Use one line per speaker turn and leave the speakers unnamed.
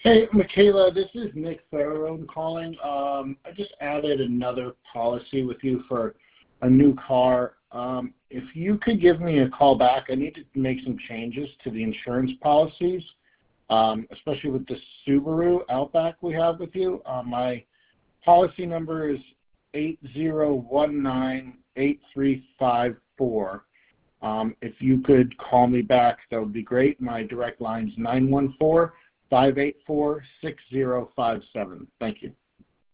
Hey, Michaela, this is Nick Farrone calling. I just added another policy with you for a new car. If you could give me a call back, I need to make some changes to the insurance policies, especially with the Subaru Outback we have with you. My policy number is 80198354. If you could call me back, that would be great. My direct line is 914-584-6057. Thank you.